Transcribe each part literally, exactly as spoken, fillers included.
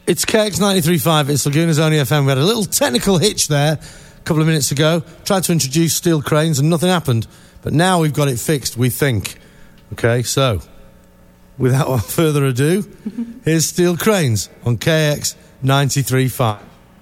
It's K X ninety-three point five, it's Laguna's Only F M. We had a little technical hitch there a couple of minutes ago. Tried to introduce Steel Cranes and nothing happened. But now we've got it fixed, we think. Okay, so, without further ado, here's Steel Cranes on K X ninety-three point five.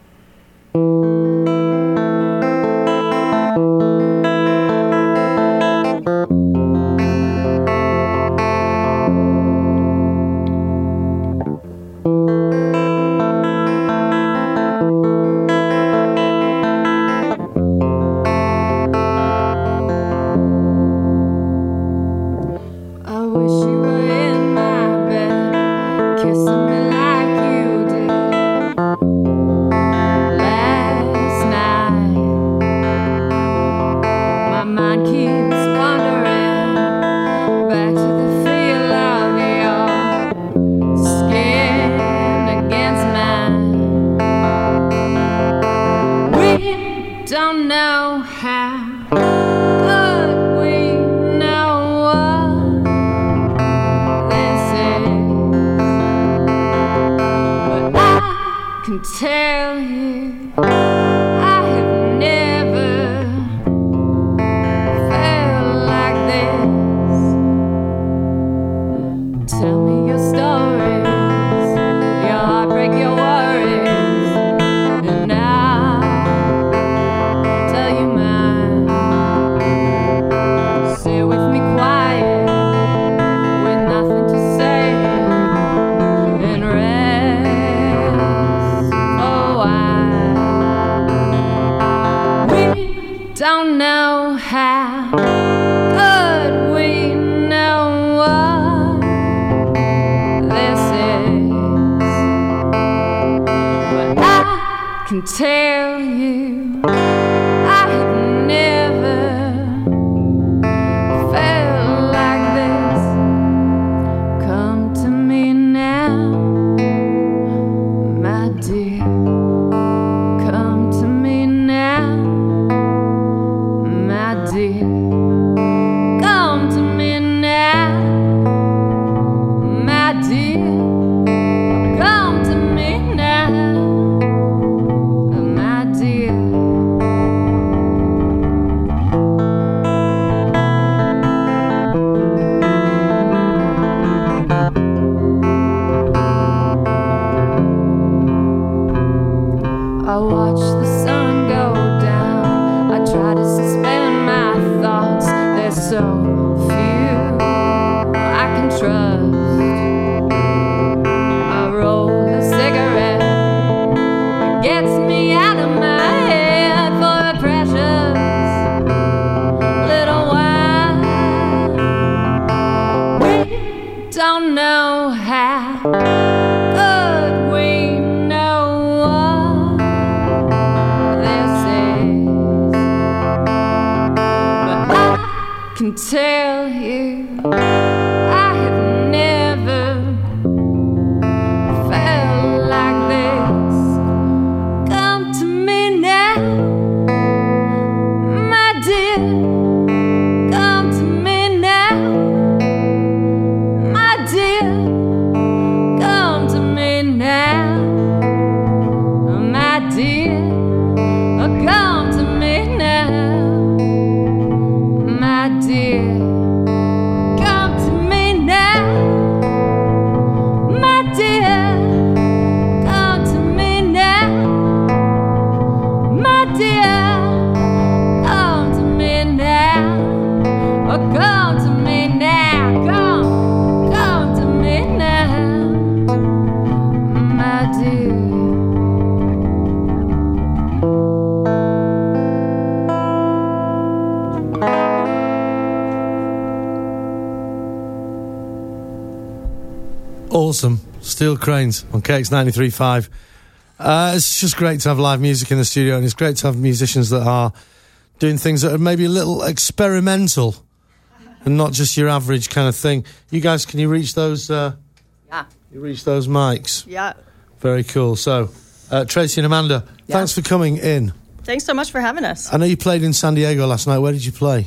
Awesome. Steel Cranes on K X ninety-three point five. Uh, it's just great to have live music in the studio, and it's great to have musicians that are doing things that are maybe a little experimental and not just your average kind of thing. You guys, can you reach those? Uh, yeah. You reach those mics? Yeah. Very cool. So, uh, Tracy and Amanda, yeah. Thanks for coming in. Thanks so much for having us. I know you played in San Diego last night. Where did you play?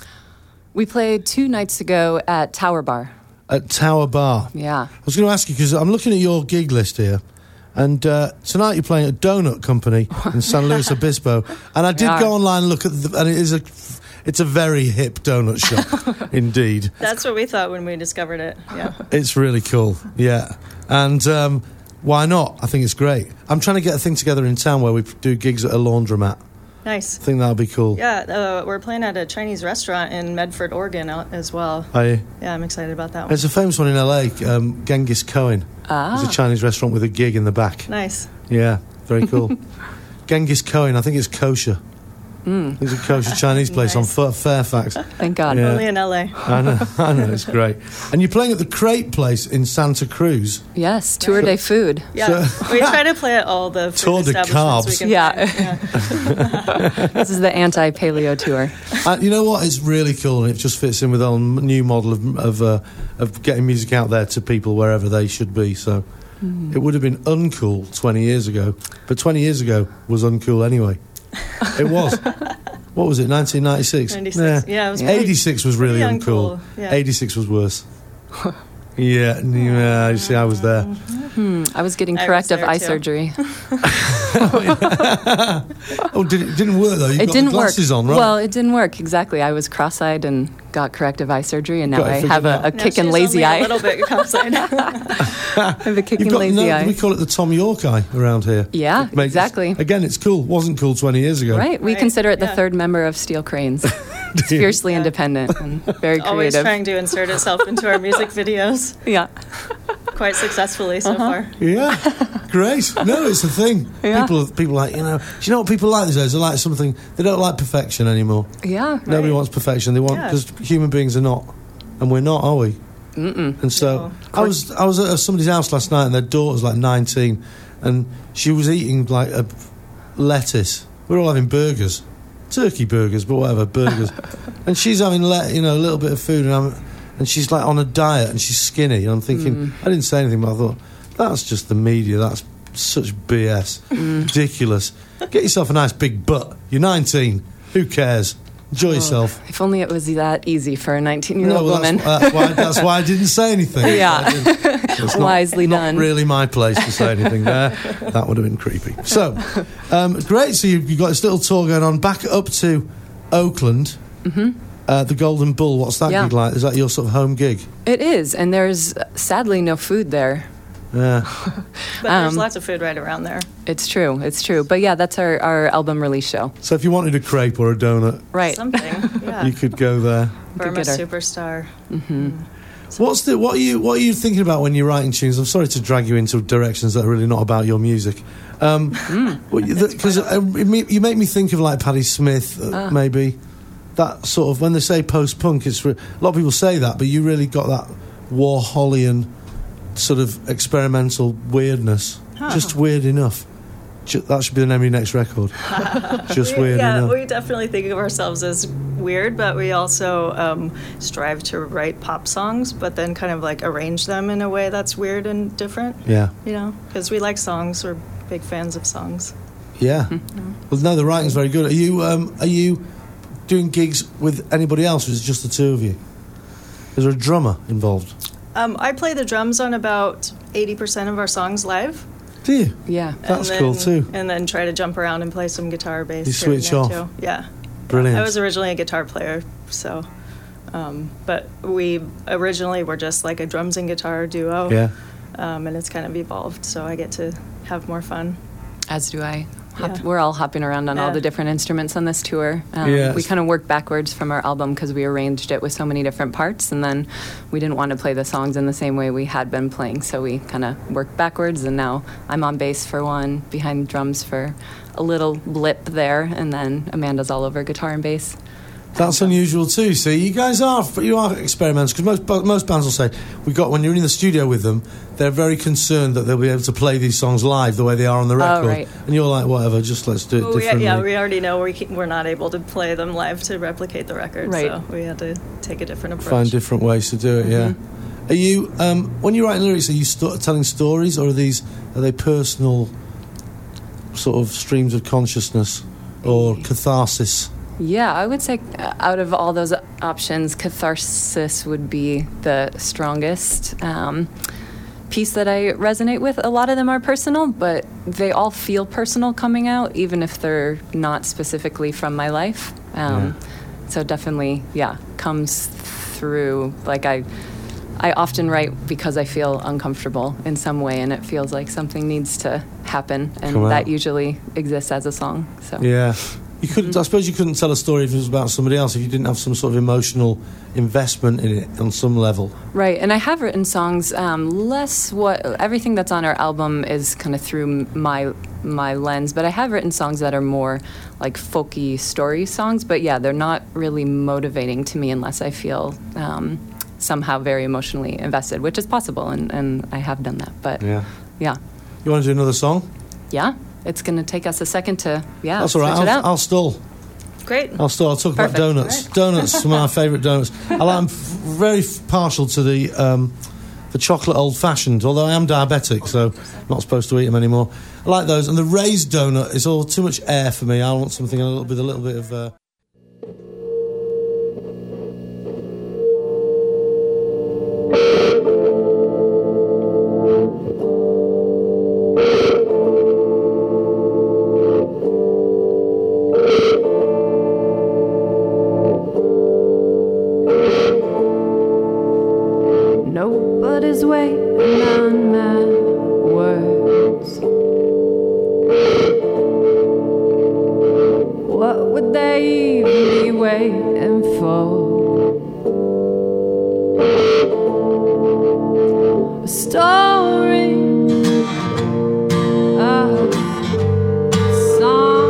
We played two nights ago at Tower Bar. At Tower Bar? Yeah. I was going to ask you, because I'm looking at your gig list here, And uh, tonight you're playing at Donut Company in San Luis Obispo. And I did Yeah. go online and look at the... And it is a... It's a very hip donut shop, indeed. That's what we thought when we discovered it. Yeah. It's really cool, yeah. And um, why not? I think it's great. I'm trying to get a thing together in town where we do gigs at a laundromat. Nice. I think that'll be cool. Yeah, uh, we're playing at a Chinese restaurant in Medford, Oregon out as well. Are you? Yeah, I'm excited about that one. There's a famous one in L A, um, Genghis Cohen. Ah. There's a Chinese restaurant with a gig in the back. Nice. Yeah, very cool. Genghis Cohen, I think it's kosher. Mm. There's a kosher Chinese place Nice. on Fa- Fairfax. Thank God. Yeah. Only in L A. I know, I know, it's great. And you're playing at the Crate place in Santa Cruz. Yes, Tour de Food. Yeah, So- we try to play at all the food Tour de establishments we carbs. can Yeah. find. Yeah. This is the anti-paleo tour. Uh, you know what? It's really cool, and it just fits in with our new model of of, uh, of getting music out there to people wherever they should be. So Mm. it would have been uncool twenty years ago, but twenty years ago was uncool anyway. It was. What was it? nineteen ninety-six. ninety-six. Yeah, it was pretty- eighty-six was really pretty uncool. uncool, yeah. eighty-six was worse. Yeah, yeah. You see, I was there. Hmm, I was getting I was corrective there eye too. surgery. Oh, did it didn't work though? You It got didn't the work. glasses on, right? Well, it didn't work exactly. I was cross-eyed and got corrective eye surgery, and now Got it I figured have a, out. a No, kicking she's lazy only eye. A little bit cross-eyed. I have a kicking You've got, lazy no, eye. we call it the Tom York eye around here. Yeah, Makes- exactly. Again, it's cool. Wasn't cool twenty years ago. Right, we Right, consider it the yeah. third member of Steel Cranes. It's fiercely Yeah. independent and very Always creative. trying to insert itself into our music videos. Yeah, Quite successfully so far. Yeah, great. No, it's a thing. Yeah. People, people like you know. Do you know what people like these days? They like something. They don't like perfection anymore. yeah. Nobody Right. wants perfection. They want Yeah. because human beings are not, and we're not, are we? Mm-mm. And so No. I was I was at somebody's house last night, and their daughter's like nineteen, and she was eating like a lettuce. We're all having burgers, turkey burgers, but whatever burgers, and she's having le- you know a little bit of food, and I'm and she's like on a diet, and she's skinny, and I'm thinking I didn't say anything, but I thought that's just the media. That's such B S, ridiculous. Get yourself a nice big butt. You're nineteen. Who cares? Enjoy yourself. If only it was that easy for a nineteen-year-old well, woman. That's, that's, why, that's why I didn't say anything. Yeah. I didn't- it's not- Wisely not done. really my place to say anything there. That would have been creepy. So, um, great. So you've, you've got this little tour going on. Back up to Oakland. Mm-hmm. Uh, the Golden Bull. What's that Yeah. gig like? Is that your sort of home gig? It is, and there's uh, sadly no food there. Yeah. But there's Um, lots of food right around there. It's true, it's true. But yeah, that's our, our album release show. So if you wanted a crepe or a donut, Right. Something. Yeah. you could go there. Burma get her. Superstar. What's the what are you what are you thinking about when you're writing tunes? I'm sorry to drag you into directions that are really not about your music. Um, because you make me think of like Patti Smith, uh, maybe that sort of when they say post punk. It's re- a lot of people say that, but you really got that Warholian sort of experimental weirdness. Just weird enough. Ju- that should be the name of your next record. Just We- weird yeah, enough. we definitely think of ourselves as weird, but we also um, strive to write pop songs, but then kind of like arrange them in a way that's weird and different. Yeah. You know, because we like songs. We're big fans of songs. Yeah. Well, no, the writing's very good. Are you um, are you doing gigs with anybody else, or is it just the two of you? Is there a drummer involved? Um, I play the drums on about eighty percent of our songs live. Do you? Yeah. That's and cool then- too. And then try to jump around and play some guitar, bass. You here and switch there, off. Too. Yeah. Brilliant. I was originally a guitar player, so. Um, but we originally were just like a drums and guitar duo. Yeah. Um, and it's kind of evolved, so I get to have more fun. As do I. Hop, Yeah. We're all hopping around on all Yeah. the different instruments on this tour. Um, Yeah, we it's- kind of worked backwards from our album because we arranged it with so many different parts, and then we didn't want to play the songs in the same way we had been playing, so we kind of worked backwards, and now I'm on bass for one, behind drums for a little blip there, and then Amanda's all over guitar and bass. That's unusual too. See, you guys are you are experimentals because most bu- most bands will say we got when you're in the studio with them, they're very concerned that they'll be able to play these songs live the way they are on the record, right. and you're like, whatever, just let's do it Well, we, differently. yeah, we already know we can, we're not able to play them live to replicate the record, Right. so we had to take a different approach. Find different ways to do it. Yeah. Are you um, when you're writing lyrics? Are you st- telling stories, or are these are they personal sort of streams of consciousness or catharsis? Yeah, I would say uh, out of all those options, catharsis would be the strongest. Um, piece that I resonate with. A lot of them are personal, but they all feel personal coming out, even if they're not specifically from my life. Um, yeah. So definitely, yeah, comes through. Like I, I often write because I feel uncomfortable in some way, and it feels like something needs to happen, and that usually exists as a song. So yeah. You couldn't. Mm-hmm. I suppose you couldn't tell a story if it was about somebody else if you didn't have some sort of emotional investment in it on some level. Right, and I have written songs. Um, less what everything that's on our album is kind of through my my lens, but I have written songs that are more like folky story songs. But yeah, they're not really motivating to me unless I feel um, somehow very emotionally invested, which is possible, and, and I have done that. But yeah, yeah. You want to do another song? Yeah. It's going to take us a second to, yeah, That's all right. switch it I'll, out. I'll stall. Great. I'll stall. I'll talk Perfect. about donuts. Right. Donuts are my favourite donuts. I like, I'm very partial to the um, the chocolate old-fashioned, although I am diabetic, so I'm not supposed to eat them anymore. I like those. And the raised donut is all too much air for me. I want something a little, with a little bit of... Uh, Nobody's waiting on my words. What would they even be waiting for? A story, a song,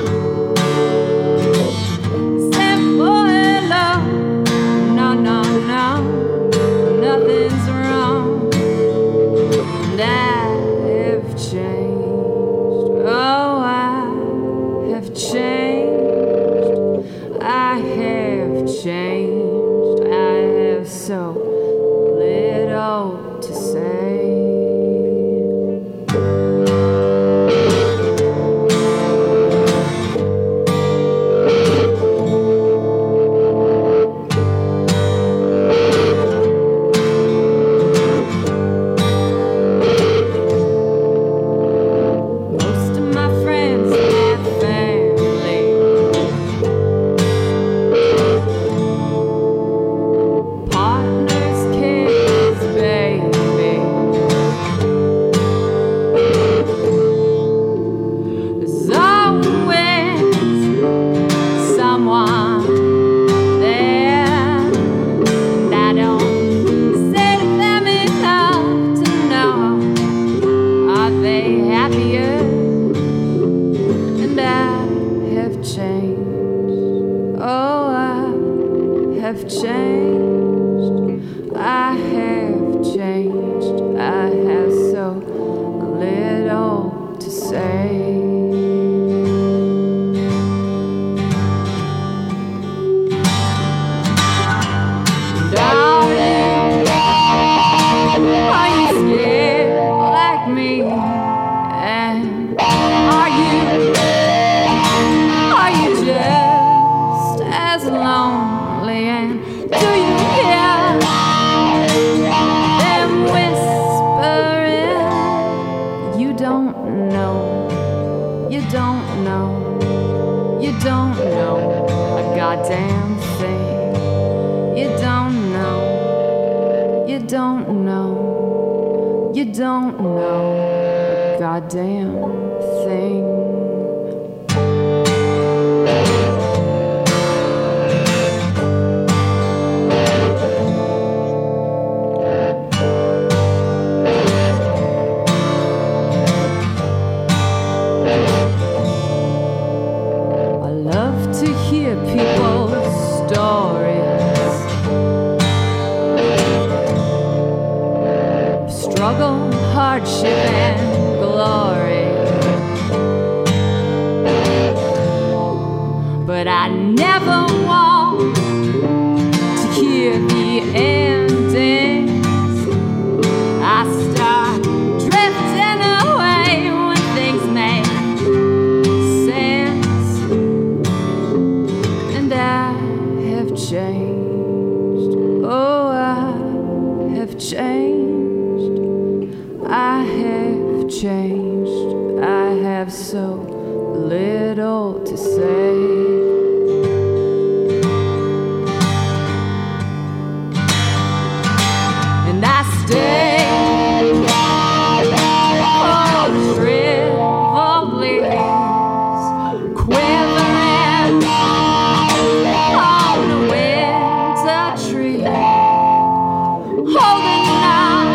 simple hello. No, no, no. Nothing's wrong, and I have changed. Oh, I have changed. I have changed. I have so little to say. Struggle, hardship, and glory. I have so little to say. And I stay on shriveled leaves, quivering on a winter tree, holding on,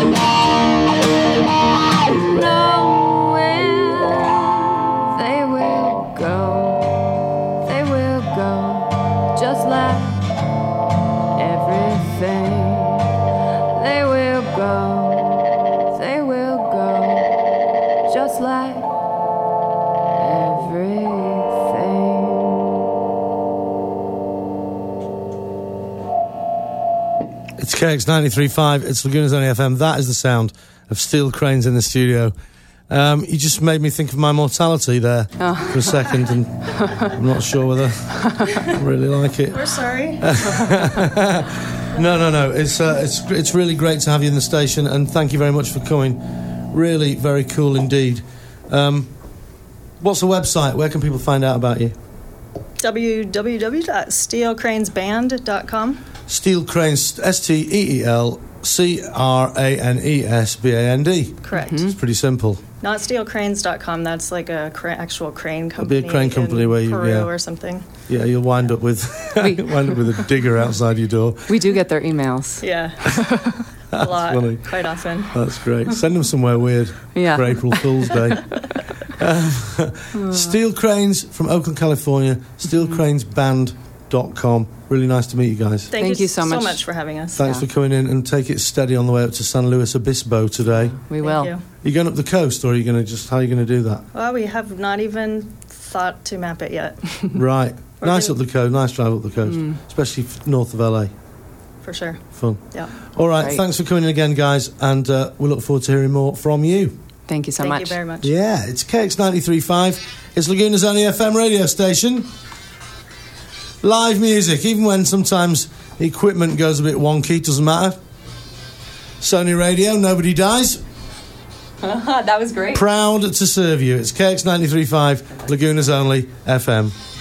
knowing they will go, they will go, just like everything. They will go, they will go, just like everything. It's K X ninety-three point five, it's Laguna's Only F M. That is the sound of Steel Cranes in the studio. Um, you just made me think of my mortality there Oh. for a second, and I'm not sure whether I really like it. We're sorry. No, no, no. It's uh, it's it's really great to have you in the station, and thank you very much for coming. Really, very cool indeed. Um, what's the website? Where can people find out about you? w w w dot steel cranes band dot com. Steel Cranes, S T E E L C R A N E S B A N D. Correct. It's pretty simple. Not steel cranes dot com. That's like a cra- actual crane It'll company. be a crane company in where you- Peru yeah. or something. Yeah, you'll wind up with wind up with a digger outside your door. We do get their emails. Yeah. A lot. funny. Quite often. That's great. Send them somewhere weird Yeah. for April Fool's Day. Um, Steel Cranes from Oakland, California. steel cranes band dot com. Really nice to meet you guys. Thank, Thank you so much. for having us. Thanks Yeah. for coming in, and take it steady on the way up to San Luis Obispo today. We Thank will. you. You going up the coast, or are you going to just how are you going to do that? Well, we have not even thought to map it yet, Right, We're nice doing- up the coast, nice drive up the coast, Mm. especially f- north of L A. for sure. Fun. Yeah. All right, Great. thanks for coming in again, guys, and uh, we look forward to hearing more from you. Thank you so Thank much. you very much. Yeah, it's K X ninety-three point five. It's Laguna's only F M radio station. Live music, even when sometimes the equipment goes a bit wonky, doesn't matter. Sony Radio, nobody dies. That was great. Proud to serve you. It's K X ninety-three point five, Laguna's only F M.